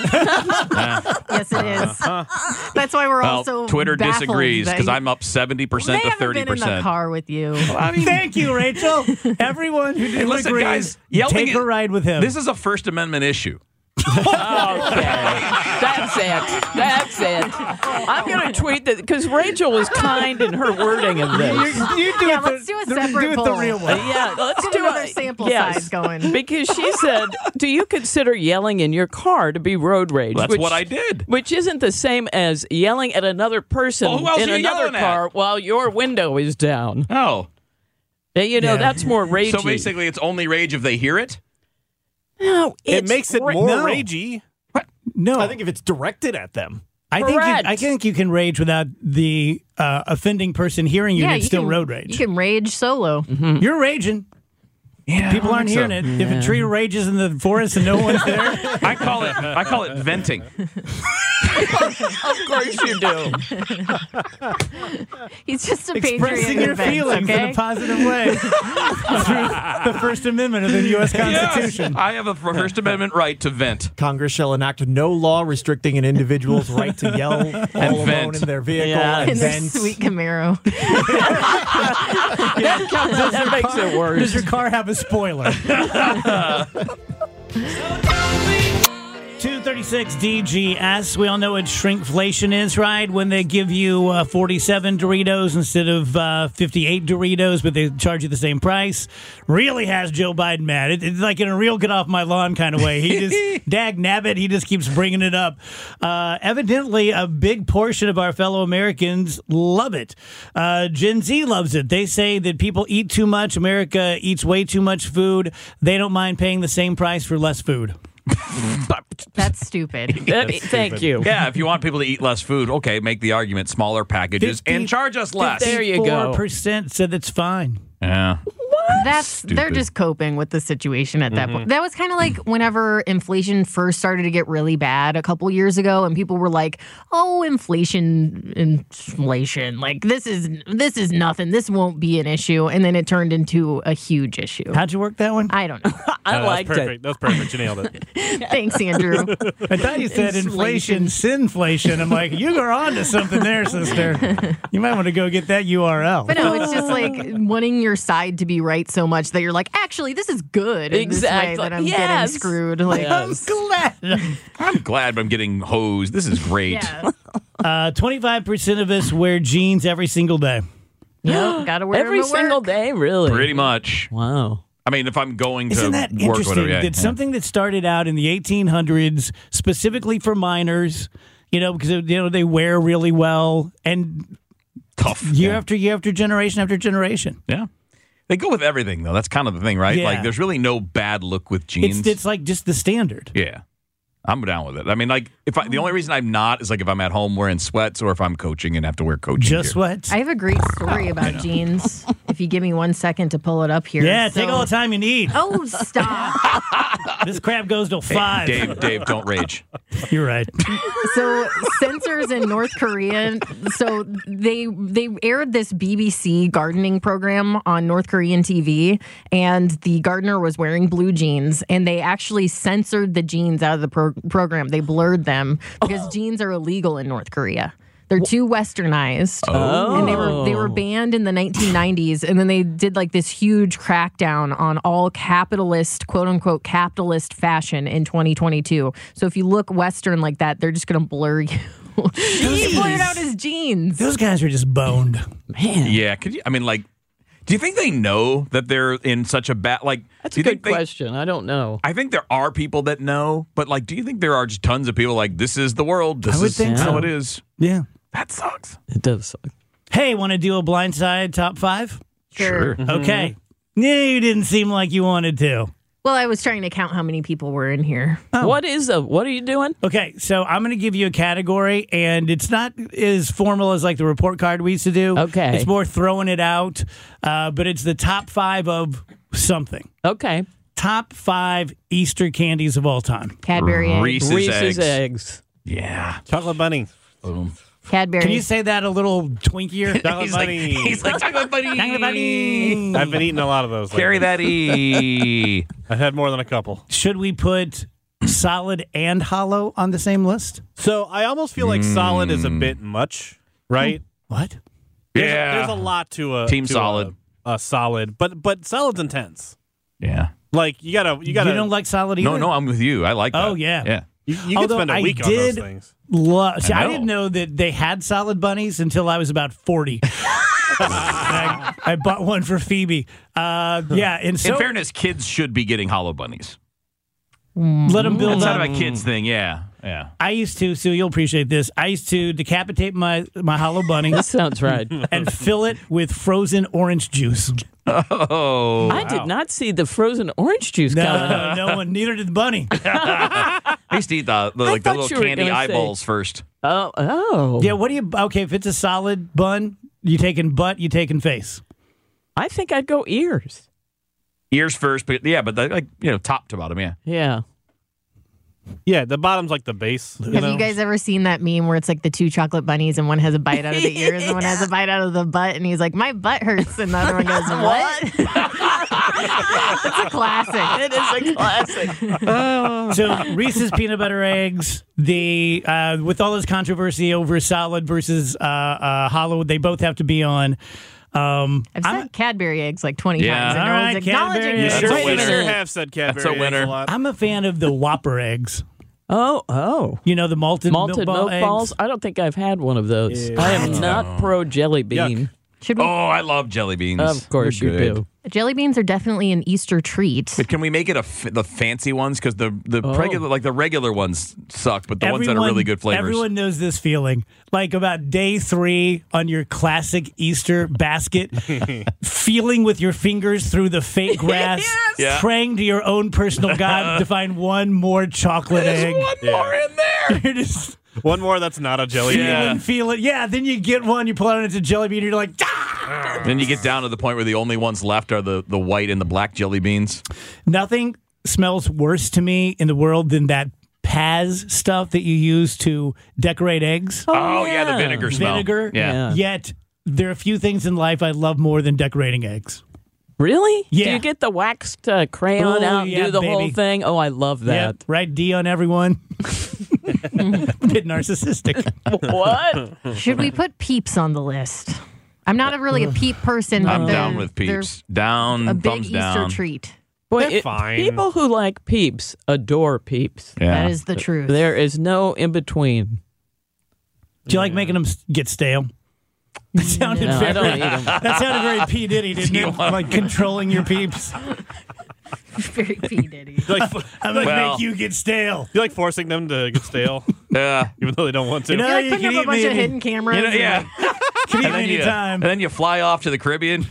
Speaker 4: Yes, it is. That's why we're
Speaker 3: Well,
Speaker 4: all so
Speaker 3: Twitter
Speaker 4: baffled
Speaker 3: disagrees
Speaker 4: that
Speaker 3: because
Speaker 4: you-
Speaker 3: I'm up seventy percent
Speaker 4: They
Speaker 3: to
Speaker 4: haven't
Speaker 3: thirty
Speaker 4: been in the
Speaker 3: percent.
Speaker 4: car with you.
Speaker 1: Thank you, Rachel. Everyone who didn't
Speaker 3: listen,
Speaker 1: agree,
Speaker 3: guys, yelling
Speaker 1: take
Speaker 3: at-
Speaker 1: a ride with him.
Speaker 3: This is a First Amendment issue.
Speaker 2: Okay, that's it. That's it. I'm going to tweet that because Rachel was kind in her wording of this.
Speaker 1: you do
Speaker 4: Yeah,
Speaker 1: it
Speaker 4: let's
Speaker 1: the,
Speaker 4: do a
Speaker 1: the-
Speaker 4: separate
Speaker 1: do it the
Speaker 4: poll.
Speaker 1: real way.
Speaker 2: Yeah, let's
Speaker 4: Get
Speaker 2: do
Speaker 4: another
Speaker 2: a-
Speaker 4: sample
Speaker 2: yes.
Speaker 4: size going.
Speaker 2: Because she said, "Do you consider yelling in your car to be road rage?"
Speaker 3: That's
Speaker 2: Which-
Speaker 3: what I did.
Speaker 2: Which isn't the same as yelling at another person
Speaker 3: Well, who else
Speaker 2: in
Speaker 3: are you
Speaker 2: another
Speaker 3: yelling at?
Speaker 2: car while your window is down.
Speaker 3: Oh,
Speaker 2: Uh, You know,
Speaker 1: Yeah.
Speaker 2: that's more ragey.
Speaker 3: so basically, it's only rage if they hear it.
Speaker 2: no,
Speaker 5: It
Speaker 2: it's
Speaker 5: makes it
Speaker 2: ra-
Speaker 5: more
Speaker 1: no.
Speaker 5: ragey.
Speaker 1: No,
Speaker 6: I think if it's directed at them.
Speaker 1: I think you,
Speaker 2: Correct.
Speaker 1: I think you can rage without the uh, offending person hearing you.
Speaker 4: yeah,
Speaker 1: and it's
Speaker 4: you
Speaker 1: still
Speaker 4: can,
Speaker 1: road rage.
Speaker 4: You can rage solo.
Speaker 1: You're raging.
Speaker 3: Yeah,
Speaker 1: People aren't hearing it. If a tree rages in the forest and no one's there,
Speaker 3: I call it. I call it venting.
Speaker 2: Of course you do.
Speaker 4: He's just a patriot.
Speaker 1: expressing your
Speaker 4: in vents,
Speaker 1: feelings
Speaker 4: okay?
Speaker 1: in a positive way through the First Amendment of the U S Constitution.
Speaker 3: Yes, I have a First Amendment right to vent.
Speaker 6: Congress shall enact no law restricting an individu's right to yell all alone
Speaker 3: vent.
Speaker 6: in their vehicle
Speaker 2: Yeah.
Speaker 6: and
Speaker 4: In their
Speaker 6: vent.
Speaker 4: sweet Camaro.
Speaker 2: That, comes, that makes it
Speaker 1: Does
Speaker 2: worse.
Speaker 1: your car have a spoiler? two thirty-six D G S. We all know what shrinkflation is, right? When they give you uh, forty-seven Doritos instead of uh, fifty-eight Doritos, but they charge you the same price. Really has Joe Biden mad. It, it's like in a real get off my lawn kind of way. He just, dag nabbit, he just keeps bringing it up. Uh, evidently, a big portion of our fellow Americans love it. Uh, Gen Z loves it. They say that people eat too much. America eats way too much food. They don't mind paying the same price for less food.
Speaker 4: That's stupid.
Speaker 2: That- thank you.
Speaker 3: Yeah, if you want people to eat less food, okay, make the argument smaller packages and charge us less.
Speaker 2: There you go.
Speaker 1: four percent said it's fine.
Speaker 3: Yeah.
Speaker 4: That's they're
Speaker 3: Stupid.
Speaker 4: just coping with the situation at that point. That was kind of like whenever inflation first started to get really bad a couple years ago, and people were like, "Oh, inflation, inflation! Like this is this is nothing. This won't be an issue." And then it turned into a huge issue.
Speaker 1: How'd you work that one?
Speaker 4: I don't know.
Speaker 2: I
Speaker 5: No, that was
Speaker 2: liked
Speaker 5: perfect.
Speaker 2: it.
Speaker 5: That was perfect. You nailed it.
Speaker 4: Thanks, Andrew.
Speaker 1: I thought you said inflation, sinflation. I'm like, you are on to something there, sister. You might want to go get that U R L.
Speaker 4: But no, it's just like wanting your side to be right so much that you're like, actually, this is good. In
Speaker 2: Exactly.
Speaker 4: This way that I'm
Speaker 2: Yes.
Speaker 4: getting screwed. Like,
Speaker 2: Yes.
Speaker 1: I'm glad.
Speaker 3: I'm glad I'm getting hosed. This is great.
Speaker 4: yeah.
Speaker 1: Uh, twenty-five percent of us wear jeans every single day.
Speaker 4: Yep, gotta wear
Speaker 2: Every
Speaker 4: them to work.
Speaker 2: single day, really.
Speaker 3: Pretty much.
Speaker 2: Wow.
Speaker 3: I mean, if I'm going to
Speaker 1: Isn't that
Speaker 3: work,
Speaker 1: interesting?
Speaker 3: whatever, yeah,
Speaker 1: that
Speaker 3: yeah.
Speaker 1: something that started out in the eighteen hundreds specifically for miners, you know, because you know they wear really well, and
Speaker 3: tough
Speaker 1: year
Speaker 3: yeah.
Speaker 1: after year after generation after generation.
Speaker 3: Yeah. They go with everything, though. That's kind of the thing, right?
Speaker 1: Yeah.
Speaker 3: Like, there's really no bad look with jeans.
Speaker 1: It's it's like just the standard.
Speaker 3: yeah. I'm down with it. I mean, like, if I, the only reason I'm not is like if I'm at home wearing sweats or if I'm coaching and have to wear coaching
Speaker 1: Just
Speaker 3: gear.
Speaker 1: what?
Speaker 4: I have a great story about jeans. If you give me one second to pull it up here.
Speaker 1: Yeah,
Speaker 4: So-
Speaker 1: take all the time you need.
Speaker 4: Oh, stop.
Speaker 1: This crap goes till five.
Speaker 3: Dave, Dave, don't rage.
Speaker 1: You're right.
Speaker 4: So censors in North Korea, so they they aired this B B C gardening program on North Korean T V, and the gardener was wearing blue jeans, and they actually censored the jeans out of the pro- program. They blurred them because jeans are illegal in North Korea. They're too westernized, and they were they were banned in the nineteen nineties. And then they did like this huge crackdown on all capitalist, quote unquote, capitalist fashion in twenty twenty-two. So if you look Western like that, they're just gonna blur you. He blurred out his jeans.
Speaker 1: Those guys are just boned.
Speaker 2: Man,
Speaker 3: Yeah. Could you, I mean, like, do you think they know that they're in such a bad, like,
Speaker 2: that's
Speaker 3: do
Speaker 2: a
Speaker 3: you
Speaker 2: good
Speaker 3: think they-
Speaker 2: question. I don't know.
Speaker 3: I think there are people that know, but, like, do you think there are just tons of people like, this is the world? This
Speaker 1: I would
Speaker 3: is
Speaker 1: think
Speaker 3: how
Speaker 1: so.
Speaker 3: it is.
Speaker 1: Yeah.
Speaker 3: That sucks.
Speaker 2: It does suck.
Speaker 1: Hey, want to do a blindside top five?
Speaker 4: Sure.
Speaker 1: Okay. Yeah, you didn't seem like you wanted to.
Speaker 4: Well, I was trying to count how many people were in here.
Speaker 2: What is a? What are you doing?
Speaker 1: Okay, so I'm going to give you a category, and it's not as formal as like the report card we used to do.
Speaker 2: Okay.
Speaker 1: It's more throwing it out, uh, but it's the top five of something.
Speaker 2: Okay,
Speaker 1: Top five Easter candies of all time.
Speaker 4: Cadbury eggs.
Speaker 3: Reese's,
Speaker 2: Reese's
Speaker 3: eggs.
Speaker 2: eggs.
Speaker 3: Yeah.
Speaker 5: Chocolate bunny.
Speaker 3: Boom.
Speaker 4: Cadbury.
Speaker 1: Can you say that a little twinkier?
Speaker 5: Chocolate
Speaker 3: He's like,
Speaker 5: bunny.
Speaker 3: he's like, chocolate buddy.
Speaker 1: Chocolate bunny.
Speaker 5: I've been eating a lot of those.
Speaker 3: Carry
Speaker 5: lately.
Speaker 3: that E.
Speaker 5: I've had more than a couple.
Speaker 1: Should we put solid and hollow on the same list?
Speaker 5: So I almost feel like solid is a bit much, right?
Speaker 1: What?
Speaker 5: There's,
Speaker 3: Yeah.
Speaker 5: there's a lot to a
Speaker 3: Team
Speaker 5: to
Speaker 3: solid.
Speaker 5: A, a solid, but but solid's intense.
Speaker 3: Yeah.
Speaker 5: Like you gotta you gotta
Speaker 1: You don't like solid either?
Speaker 3: No, no, I'm with you. I like that.
Speaker 1: Oh, yeah.
Speaker 3: Yeah.
Speaker 5: you, you can
Speaker 1: Although
Speaker 5: spend a
Speaker 1: I
Speaker 5: week on those
Speaker 1: did-
Speaker 5: things.
Speaker 1: Lo- See, I,
Speaker 3: know.
Speaker 1: didn't know that they had solid bunnies until I was about forty. I, I bought one for Phoebe. Uh, yeah, and so
Speaker 3: In fairness, kids should be getting hollow bunnies.
Speaker 1: let them build
Speaker 3: It's
Speaker 1: up.
Speaker 3: not a kids thing. Yeah. Yeah.
Speaker 1: I used to, so you'll appreciate this. I used to decapitate my my hollow bunny
Speaker 2: This sounds right.
Speaker 1: and fill it with frozen orange juice.
Speaker 3: Oh.
Speaker 2: I did not see the frozen orange juice coming up.
Speaker 1: No, no one. Neither did the bunny.
Speaker 3: I used to eat the, the like the
Speaker 2: thought
Speaker 3: little
Speaker 2: you were
Speaker 3: candy
Speaker 2: gonna say-
Speaker 3: eyeballs first.
Speaker 2: Oh, oh.
Speaker 1: Yeah, what do you? Okay, if it's a solid bun, you taking butt, you taking face.
Speaker 2: I think I'd go ears.
Speaker 3: Ears first, but yeah, but the, like you know, top to bottom. Yeah.
Speaker 2: Yeah.
Speaker 5: Yeah, the bottom's like the base. You
Speaker 4: Have
Speaker 5: know?
Speaker 4: you guys ever seen that meme where it's like the two chocolate bunnies and one has a bite out of the ears and one has a bite out of the butt and he's like, my butt hurts. And the other one goes, what? It's a classic.
Speaker 2: It is a classic.
Speaker 1: So Reese's peanut butter eggs, the uh, with all this controversy over solid versus uh, uh, hollow, they both have to be on. Um,
Speaker 4: I've said
Speaker 1: I'm,
Speaker 4: Cadbury eggs like twenty
Speaker 3: Yeah.
Speaker 4: times and
Speaker 1: All
Speaker 4: no
Speaker 1: right,
Speaker 4: one's acknowledging
Speaker 1: Cadbury
Speaker 4: me.
Speaker 1: eggs.
Speaker 5: You
Speaker 3: That's
Speaker 5: sure,
Speaker 3: a
Speaker 5: you
Speaker 3: winner.
Speaker 5: sure have said Cadbury
Speaker 3: That's a
Speaker 5: eggs
Speaker 3: winner.
Speaker 5: a lot.
Speaker 1: I'm a fan of the Whopper eggs.
Speaker 2: Oh, oh.
Speaker 1: You know the malted,
Speaker 2: Malted
Speaker 1: milk,
Speaker 2: milk,
Speaker 1: ball eggs?
Speaker 2: balls? I don't think I've had one of those.
Speaker 5: Ew.
Speaker 2: I am not pro jelly bean.
Speaker 4: Should we?
Speaker 3: Oh, I love jelly beans.
Speaker 2: Of course
Speaker 3: They're
Speaker 2: you
Speaker 3: good.
Speaker 2: do.
Speaker 4: Jelly beans are definitely an Easter treat.
Speaker 3: But can we make it a f- the fancy ones? Because the the
Speaker 2: Oh.
Speaker 3: regular like the regular ones suck, but the ones that are really good flavors.
Speaker 1: Everyone knows this feeling. Like about day three on your classic Easter basket, feeling with your fingers through the fake grass,
Speaker 3: Yeah.
Speaker 1: praying to your own personal God to find one more chocolate
Speaker 3: There's
Speaker 1: egg.
Speaker 3: one more in there.
Speaker 1: You're just
Speaker 5: One more that's not a jelly
Speaker 3: Yeah.
Speaker 5: bean.
Speaker 1: feeling, feeling. Yeah, then you get one, you pull it out, it's a jelly bean, and you're like, ah!
Speaker 3: Then you get down to the point where the only ones left are the, the white and the black jelly beans.
Speaker 1: Nothing smells worse to me in the world than that Paz stuff that you use to decorate eggs.
Speaker 3: Oh, yeah. the vinegar smell.
Speaker 1: Vinegar.
Speaker 3: Yeah.
Speaker 2: Yeah.
Speaker 1: Yet there are a few things in life I love more than decorating eggs.
Speaker 2: Really? Do
Speaker 1: Yeah.
Speaker 2: you get the waxed uh, crayon
Speaker 1: Oh,
Speaker 2: out and
Speaker 1: yeah,
Speaker 2: do the whole
Speaker 1: baby.
Speaker 2: thing? Oh, I love that.
Speaker 1: Yep, right, D on everyone. Bit narcissistic.
Speaker 2: What?
Speaker 4: Should we put Peeps on the list? I'm not a really a Peep person, but
Speaker 3: I'm
Speaker 4: they're,
Speaker 3: down with
Speaker 4: they're
Speaker 3: peeps. Down,
Speaker 4: a big
Speaker 3: thumbs
Speaker 4: Easter
Speaker 3: down.
Speaker 4: treat.
Speaker 2: Boy,
Speaker 5: They're
Speaker 2: it-
Speaker 5: fine.
Speaker 2: people who like peeps adore peeps.
Speaker 3: Yeah.
Speaker 4: That is the truth.
Speaker 2: There is no in between.
Speaker 1: Do you like making them s- get stale? That sounded
Speaker 2: No,
Speaker 1: very,
Speaker 2: I don't eat 'em.
Speaker 1: That sounded very P. Diddy, didn't
Speaker 3: You
Speaker 1: it?
Speaker 3: want-
Speaker 1: Like controlling your peeps.
Speaker 4: Very P Diddy.
Speaker 5: You like,
Speaker 1: I'm going to
Speaker 3: Well-
Speaker 1: make you get stale.
Speaker 5: you like forcing them to get stale,
Speaker 3: Yeah.
Speaker 5: even though they don't want to.
Speaker 1: You know,
Speaker 4: You're like
Speaker 1: you
Speaker 4: putting
Speaker 1: can
Speaker 4: up
Speaker 1: eat
Speaker 4: a bunch
Speaker 1: me
Speaker 4: of
Speaker 1: any-
Speaker 4: hidden cameras.
Speaker 3: You know,
Speaker 4: and,
Speaker 3: yeah.
Speaker 4: like,
Speaker 1: Can eat
Speaker 3: And
Speaker 1: me
Speaker 3: then, you,
Speaker 1: anytime.
Speaker 3: and then you fly off to the Caribbean.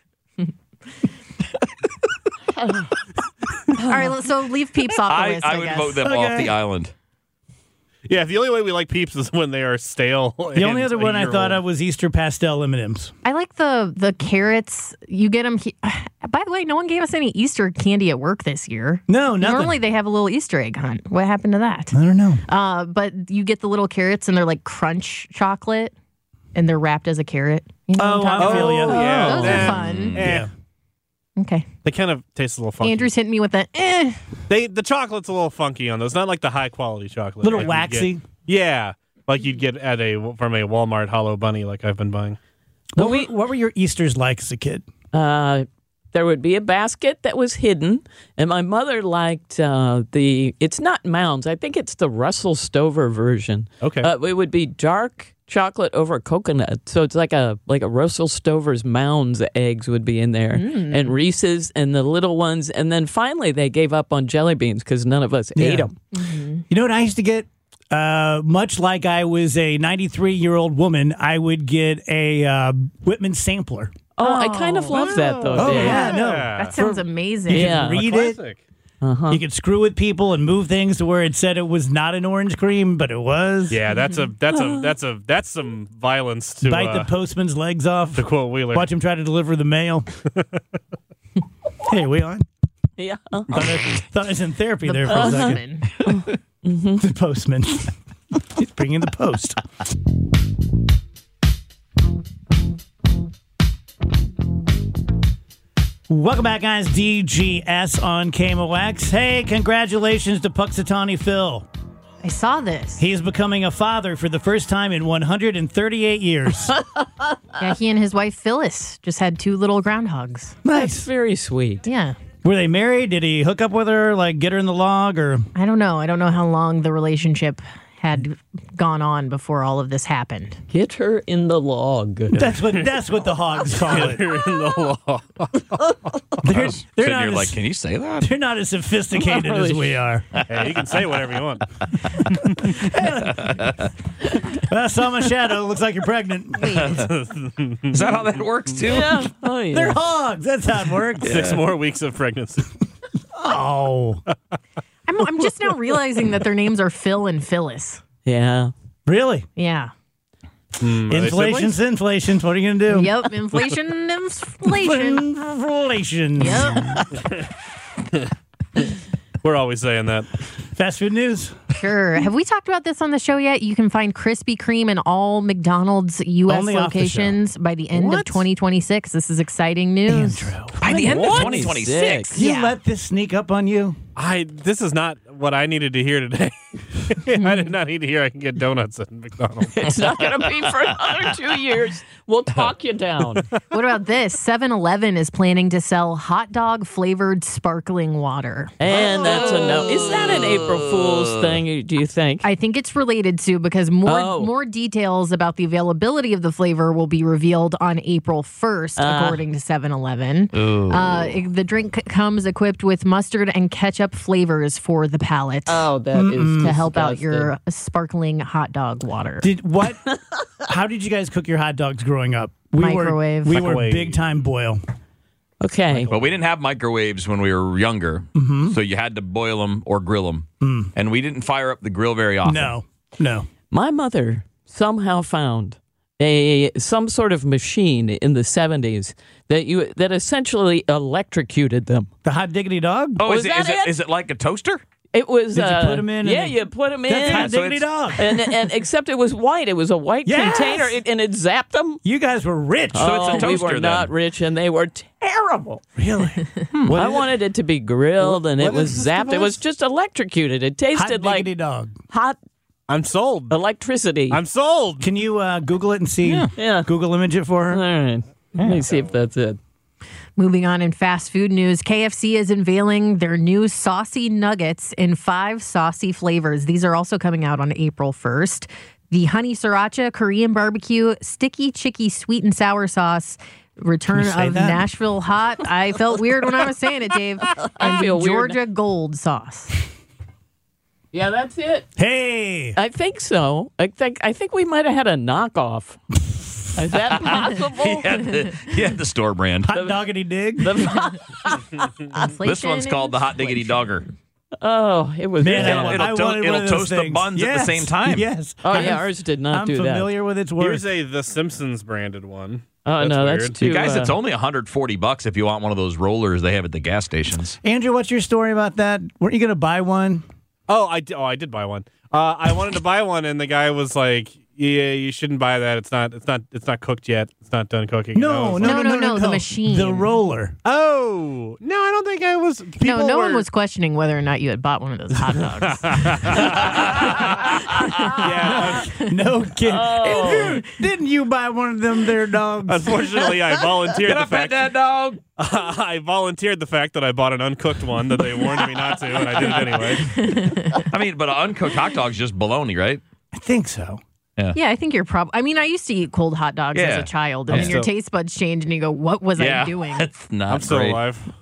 Speaker 4: all right, so leave peeps off the
Speaker 3: I,
Speaker 4: list, I,
Speaker 3: I would
Speaker 4: guess.
Speaker 3: vote them
Speaker 1: Okay.
Speaker 3: off the island.
Speaker 5: Yeah, the only way we like Peeps is when they are stale.
Speaker 1: The only other one I thought of was Easter pastel M and M's.
Speaker 4: I like the the carrots. You get them. He- By the way, no one gave us any Easter candy at work this year.
Speaker 1: No, nothing.
Speaker 4: Normally they have a little Easter egg hunt. What happened to that?
Speaker 1: I don't know.
Speaker 4: Uh, but you get the little carrots and they're like crunch chocolate and they're wrapped as a carrot. You know
Speaker 1: Oh,
Speaker 4: what I'm talking
Speaker 1: I feel
Speaker 4: about?
Speaker 1: ya.
Speaker 5: yeah.
Speaker 4: Those
Speaker 5: Eh,
Speaker 4: are fun.
Speaker 5: eh.
Speaker 4: Okay.
Speaker 5: They kind of taste a little funky.
Speaker 4: Andrew's hitting me with the eh.
Speaker 5: They the chocolate's a little funky on those. Not like the high quality chocolate.
Speaker 1: Little
Speaker 5: like you'd
Speaker 1: waxy.
Speaker 5: get- yeah, like you'd get at a from a Walmart Hollow Bunny, like I've been buying.
Speaker 1: What, were, what were your Easters like as a kid?
Speaker 2: Uh, there would be a basket that was hidden, and my mother liked uh, the. It's not Mounds. I think it's the Russell Stover version.
Speaker 5: Okay.
Speaker 2: Uh, it would be dark chocolate over coconut, so it's like a like a Russell Stover's Mounds eggs would be in there, and Reese's and the little ones, and then finally they gave up on jelly beans because none of us ate
Speaker 1: Yeah.
Speaker 2: them.
Speaker 1: You know what I used to get? Uh, much like I was a ninety-three-year-old woman, I would get a uh, Whitman sampler.
Speaker 2: Oh, I kind of love that though.
Speaker 1: Oh,
Speaker 2: Dave.
Speaker 1: yeah, no.
Speaker 4: That sounds amazing.
Speaker 2: Yeah.
Speaker 1: Read
Speaker 5: A
Speaker 1: it.
Speaker 5: classic.
Speaker 1: You could screw with people and move things to where it said it was not an orange cream, but it was.
Speaker 5: Yeah, that's a that's a that's a that's some violence to
Speaker 1: Bite
Speaker 5: uh,
Speaker 1: the postman's legs off.
Speaker 5: to quote Wheeler.
Speaker 1: Watch him try to deliver the mail. Hey, we on?
Speaker 2: Yeah.
Speaker 1: Thought I, thought I was in therapy there for a second.
Speaker 4: Postman.
Speaker 1: The postman. He's bringing the post. Welcome back, guys. D G S on K M O X. Hey, congratulations to Puxatawny Phil.
Speaker 4: I saw this.
Speaker 1: He is becoming a father for the first time in one hundred thirty-eight years.
Speaker 4: Yeah, he and his wife Phyllis just had two little groundhogs.
Speaker 2: It's
Speaker 1: Nice.
Speaker 2: very sweet.
Speaker 4: Yeah.
Speaker 1: Were they married? Did he hook up with her, like get her in the log, or?
Speaker 4: I don't know. I don't know how long the relationship had gone on before all of this happened.
Speaker 2: Get her in the log.
Speaker 1: That's what that's what the hogs call it.
Speaker 5: You're in the law.
Speaker 1: They're, they're
Speaker 3: Sitting
Speaker 1: not
Speaker 3: here
Speaker 1: as,
Speaker 3: like, can you say that?
Speaker 1: they're not as sophisticated as we are.
Speaker 5: Hey, you can say whatever you want.
Speaker 1: I saw my shadow. Looks like you're pregnant.
Speaker 3: Is that how that works too?
Speaker 2: Yeah. Oh, yeah.
Speaker 1: They're hogs. That's how it works.
Speaker 5: Six more weeks of pregnancy.
Speaker 1: Oh,
Speaker 4: I'm, I'm just now realizing that their names are Phil and Phyllis.
Speaker 2: Yeah.
Speaker 1: really?
Speaker 4: Yeah.
Speaker 5: Mm, are they
Speaker 1: Inflation's
Speaker 5: siblings?
Speaker 1: inflation. What are you gonna do?
Speaker 4: Yep. Inflation, inflation.
Speaker 1: Inflation.
Speaker 4: Yep.
Speaker 5: We're always saying that.
Speaker 1: Fast food news.
Speaker 4: Sure. Have we talked about this on the show yet? You can find Krispy Kreme in all McDonald's U S
Speaker 1: Only off the
Speaker 4: locations by the end
Speaker 1: What?
Speaker 4: of twenty twenty-six. This is exciting news.
Speaker 1: Andrew,
Speaker 3: By the end of
Speaker 2: What?
Speaker 3: twenty twenty-six.
Speaker 1: you
Speaker 4: Yeah.
Speaker 1: let this sneak up on you?
Speaker 5: I this is not what I needed to hear today. I did not need to hear I can get donuts at McDonald's.
Speaker 2: It's not going to be for another two years. We'll talk you down.
Speaker 4: What about this? seven eleven is planning to sell hot dog flavored sparkling water.
Speaker 2: And that's a no. Is that an April Fool's thing, do you think?
Speaker 4: I think it's related to because more
Speaker 2: Oh.
Speaker 4: more details about the availability of the flavor will be revealed on April first, according to seven eleven. Uh, it- the drink c- comes equipped with mustard and ketchup flavors for the palate
Speaker 2: Oh, that is
Speaker 4: to help out
Speaker 2: disgusting.
Speaker 4: your sparkling hot dog water.
Speaker 1: Did what? How did you guys cook your hot dogs growing up? We
Speaker 4: Microwave.
Speaker 1: Were, we were
Speaker 5: Microwave.
Speaker 1: big time boil.
Speaker 2: Okay.
Speaker 3: But we didn't have microwaves when we were younger, so you had to boil them or grill them. And we didn't fire up the grill very often.
Speaker 1: No, no.
Speaker 2: My mother somehow found a some sort of machine in the seventies that you that essentially electrocuted them.
Speaker 1: The hot diggity dog.
Speaker 3: Oh,
Speaker 2: Was
Speaker 3: is it,
Speaker 2: that
Speaker 3: is it
Speaker 2: it?
Speaker 3: is it like a toaster?
Speaker 2: It was.
Speaker 1: Did you
Speaker 2: uh,
Speaker 1: put 'em in and
Speaker 2: Yeah,
Speaker 1: they-
Speaker 2: you put them in.
Speaker 1: That's hot
Speaker 3: so
Speaker 1: diggity
Speaker 3: it's-
Speaker 1: dog.
Speaker 2: and, and except it was white. It was a white
Speaker 1: Yes!
Speaker 2: container, it, and it zapped them.
Speaker 1: You guys were rich.
Speaker 3: So it's a
Speaker 2: Oh, we
Speaker 3: toaster
Speaker 2: were
Speaker 3: then.
Speaker 2: not rich, and they were terrible.
Speaker 1: Really?
Speaker 2: I wanted it to be grilled, and it
Speaker 1: what
Speaker 2: was
Speaker 1: is this
Speaker 2: zapped. It was
Speaker 1: device?
Speaker 2: just electrocuted. It
Speaker 1: Hot
Speaker 2: tasted like
Speaker 1: diggity dog.
Speaker 2: hot
Speaker 5: I'm sold.
Speaker 2: electricity.
Speaker 5: I'm sold.
Speaker 1: Can you uh, Google it and see?
Speaker 2: Yeah.
Speaker 1: Google image it for
Speaker 2: All
Speaker 1: her.
Speaker 2: right. Let me see if that's it.
Speaker 4: Moving on in fast food news, K F C is unveiling their new saucy nuggets in five saucy flavors. These are also coming out on April first. the honey sriracha, Korean barbecue, sticky chicky sweet and sour sauce, return
Speaker 1: say
Speaker 4: of
Speaker 1: that?
Speaker 4: Nashville hot. I felt weird when I was saying it, Dave. And
Speaker 2: feel
Speaker 4: the
Speaker 2: weird.
Speaker 4: Georgia Gold sauce.
Speaker 2: Yeah, that's it.
Speaker 1: Hey,
Speaker 2: I think so. I think I think we might have had a knockoff. Is that possible?
Speaker 3: Yeah, the, yeah, the store brand.
Speaker 1: hot doggity dig.
Speaker 3: This one's called the Hot Diggity Dogger.
Speaker 2: Oh, it was.
Speaker 1: Man,
Speaker 2: really-
Speaker 3: It'll-
Speaker 1: I,
Speaker 3: it'll
Speaker 1: I
Speaker 3: to-
Speaker 1: wanted
Speaker 3: it'll
Speaker 1: one of those
Speaker 3: toast the
Speaker 1: things.
Speaker 3: buns at the
Speaker 1: Yes,
Speaker 3: same time.
Speaker 1: Yes.
Speaker 2: Oh
Speaker 1: I'm-
Speaker 2: yeah, ours did not
Speaker 1: I'm
Speaker 2: do that.
Speaker 1: familiar with its work.
Speaker 5: Here's a The Simpsons branded one.
Speaker 2: Oh no, that's
Speaker 5: weird.
Speaker 2: too.
Speaker 3: You guys,
Speaker 2: uh,
Speaker 3: it's only one hundred forty bucks if you want one of those rollers they have at the gas stations.
Speaker 1: Andrew, what's your story about that? Weren't you going to buy one?
Speaker 5: Oh, I di- oh I did buy one. Uh, I wanted to buy one, and the guy was like, "Yeah, you shouldn't buy that. It's not. It's not. It's not cooked yet. It's not done cooking." And I
Speaker 1: No,
Speaker 5: was
Speaker 1: no,
Speaker 5: like,
Speaker 1: no,
Speaker 4: No,
Speaker 1: no,
Speaker 4: no,
Speaker 1: no,
Speaker 4: no, the machine.
Speaker 1: The roller.
Speaker 5: Oh no, I don't think I was.
Speaker 4: No,
Speaker 5: people
Speaker 4: no
Speaker 5: were,
Speaker 4: one was questioning whether or not you had bought one of those hot dogs.
Speaker 5: Yeah,
Speaker 1: No kidding.
Speaker 2: Oh.
Speaker 1: Andrew, didn't you buy one of them there dogs?
Speaker 5: unfortunately, I volunteered
Speaker 3: Can
Speaker 5: the
Speaker 3: I pet
Speaker 5: fact.
Speaker 3: that dog?
Speaker 5: I volunteered the fact that I bought an uncooked one that they warned me not to, and I did it anyway.
Speaker 3: I mean, but an uncooked hot dog's just bologna, right?
Speaker 1: I think so.
Speaker 4: Yeah, I think you're probably. I mean, I used to eat cold hot dogs as
Speaker 3: Yeah.
Speaker 4: a child, and
Speaker 3: I'm
Speaker 4: then your
Speaker 5: still-
Speaker 4: taste buds change, and you go, "What was I doing?"
Speaker 3: That's not
Speaker 5: I'm still
Speaker 3: great.
Speaker 5: alive.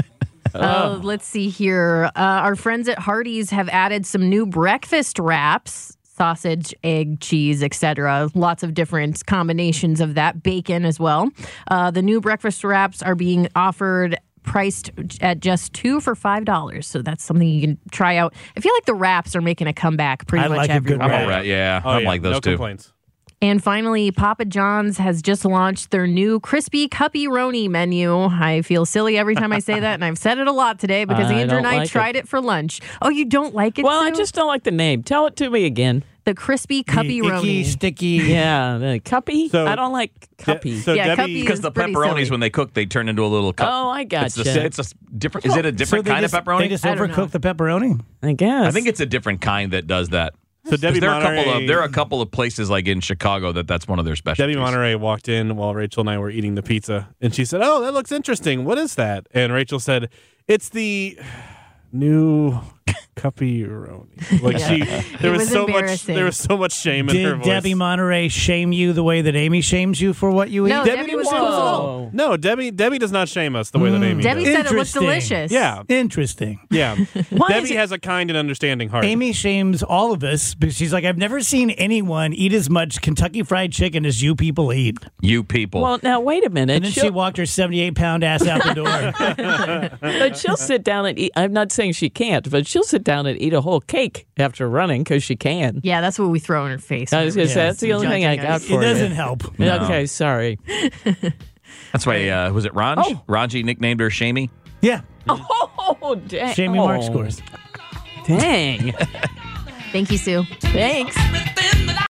Speaker 4: Uh, let's see here. Uh, our friends at Hardee's have added some new breakfast wraps: sausage, egg, cheese, et cetera. Lots of different combinations of that. Bacon as well. Uh, the new breakfast wraps are being offered. Priced at just two for five dollars, so that's something you can try out. I feel like the wraps are making a comeback pretty
Speaker 1: I
Speaker 4: much
Speaker 1: like a good
Speaker 4: everywhere.
Speaker 3: I'm all right. Yeah,
Speaker 5: Oh,
Speaker 3: I'm
Speaker 5: yeah,
Speaker 3: like those
Speaker 5: no
Speaker 3: two.
Speaker 5: complaints.
Speaker 4: And finally, Papa John's has just launched their new crispy cuppy-roni menu. I feel silly every time I say that, and I've said it a lot today because
Speaker 2: I
Speaker 4: Andrew and
Speaker 2: don't
Speaker 4: I
Speaker 2: like
Speaker 4: tried it. for lunch. Oh, you don't like it?
Speaker 2: Well, I
Speaker 4: Sue?
Speaker 2: just don't like the name. Tell it to me again.
Speaker 4: the crispy
Speaker 1: The
Speaker 4: cuppy-roni.
Speaker 1: icky, sticky.
Speaker 2: Yeah, the cuppy.
Speaker 5: So-
Speaker 2: I don't like cuppy.
Speaker 5: So
Speaker 4: Yeah,
Speaker 5: Debbie,
Speaker 4: cuppy
Speaker 3: Because
Speaker 4: is
Speaker 3: the
Speaker 4: pretty
Speaker 3: pepperonis,
Speaker 4: silly.
Speaker 3: when they cook, they turn into a little cup.
Speaker 2: oh, I
Speaker 3: It's, the,
Speaker 2: gotcha.
Speaker 3: it's a different. Is it a
Speaker 1: So
Speaker 3: different
Speaker 1: they
Speaker 3: kind
Speaker 1: just,
Speaker 3: of pepperoni?
Speaker 1: They just
Speaker 4: I don't
Speaker 1: overcook the pepperoni.
Speaker 2: I guess.
Speaker 3: I think it's a different kind that does that.
Speaker 5: so Debbie
Speaker 3: There are a couple
Speaker 5: Monterey,
Speaker 3: of there are a couple of places like in Chicago that that's one of their specialties.
Speaker 5: Debbie Monterey walked in while Rachel and I were eating the pizza, and she said, "Oh, that looks interesting. What is that?" And Rachel said, "It's the new cuppy-roni." Like
Speaker 4: Yeah.
Speaker 5: she, there
Speaker 4: It
Speaker 5: was,
Speaker 4: was
Speaker 5: so much,
Speaker 4: embarrassing.
Speaker 5: there was so much shame in her
Speaker 1: Did
Speaker 5: voice.
Speaker 1: Debbie Monterey shame you the way that Amy shames you for what you eat?
Speaker 4: No,
Speaker 5: Debbie,
Speaker 4: Debbie
Speaker 5: didn't
Speaker 4: was
Speaker 5: shame us at all.
Speaker 2: Whoa.
Speaker 5: No, Debbie, Debbie does not shame us the way that Amy
Speaker 4: Debbie
Speaker 5: does.
Speaker 4: said it looked
Speaker 1: Interesting.
Speaker 4: delicious.
Speaker 5: Yeah,
Speaker 1: Interesting.
Speaker 5: yeah.
Speaker 2: Why
Speaker 5: Debbie
Speaker 2: is it-
Speaker 5: has a kind and understanding heart.
Speaker 1: Amy shames all of us because she's like, I've never seen anyone eat as much Kentucky Fried Chicken as you people eat.
Speaker 3: You people.
Speaker 2: Well, now wait a minute.
Speaker 1: And then she
Speaker 2: She'll-
Speaker 1: walked her seventy-eight pound ass out the door.
Speaker 2: But she'll sit down and eat. I'm not saying she can't, but she'll sit down and eat a whole cake after running because she can.
Speaker 4: Yeah, that's what we throw in her face.
Speaker 2: I was gonna
Speaker 1: Yeah,
Speaker 2: say that's the only thing I
Speaker 4: judging
Speaker 2: got
Speaker 4: us.
Speaker 1: It
Speaker 2: for
Speaker 1: doesn't
Speaker 2: you.
Speaker 1: help.
Speaker 3: No.
Speaker 2: Okay, sorry.
Speaker 3: That's why uh, was it Ranj?
Speaker 2: Oh.
Speaker 3: Ranji nicknamed her Shamey.
Speaker 1: Yeah.
Speaker 2: Oh, dang.
Speaker 1: Shame me
Speaker 2: oh,
Speaker 1: mark scores.
Speaker 2: Dang.
Speaker 4: Thank you, Sue.
Speaker 2: Thanks.